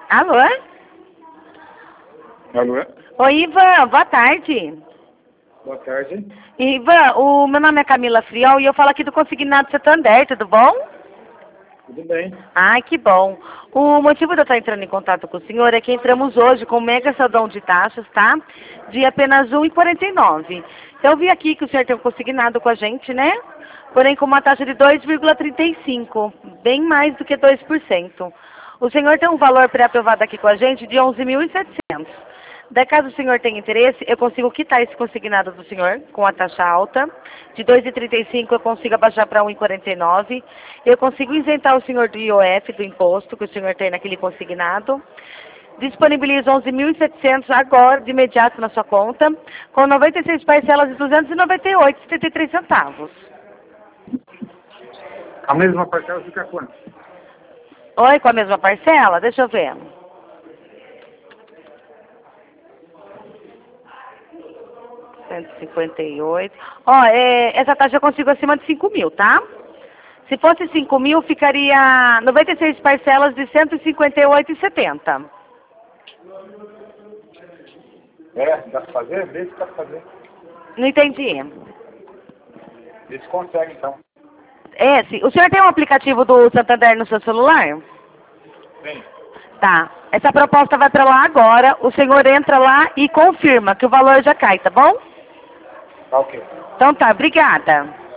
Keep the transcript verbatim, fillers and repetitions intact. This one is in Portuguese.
Alô? Alô? Oi, Ivan, boa tarde. Boa tarde. Ivan, o meu nome é Camila Friol e eu falo aqui do Consignado Santander, tudo bom? Tudo bem. Ai, que bom. O motivo de eu estar entrando em contato com o senhor é que entramos hoje com um mega saldão de taxas, tá? De apenas um real e quarenta e nove centavos. Eu vi aqui que o senhor tem um consignado com a gente, né? Porém com uma taxa de dois vírgula trinta e cinco, bem mais do que dois por cento. O senhor tem um valor pré-aprovado aqui com a gente de onze mil e setecentos. Daí, caso o senhor tenha interesse, eu consigo quitar esse consignado do senhor com a taxa alta. De dois vírgula trinta e cinco eu consigo abaixar para um real e quarenta e nove. Eu consigo isentar o senhor do I O F, do imposto que o senhor tem naquele consignado. Disponibilizo onze mil e setecentos agora, de imediato, na sua conta, com noventa e seis parcelas de duzentos e noventa e oito reais e setenta e três centavos. A mesma parcela fica quanto? Oi, com a mesma parcela? Deixa eu ver. cento e cinquenta e oito. Ó, é, essa taxa eu consigo acima de cinco mil, tá? Se fosse cinco mil, ficaria noventa e seis parcelas de cento e cinquenta e oito reais e setenta centavos. É, dá pra fazer? Vê se dá pra fazer. Não entendi. Vê se consegue, então. É, sim. O senhor tem um aplicativo do Santander no seu celular? Sim. Tá. Essa proposta vai para lá agora. O senhor entra lá e confirma que o valor já cai, tá bom? Tá ok. Então tá, obrigada.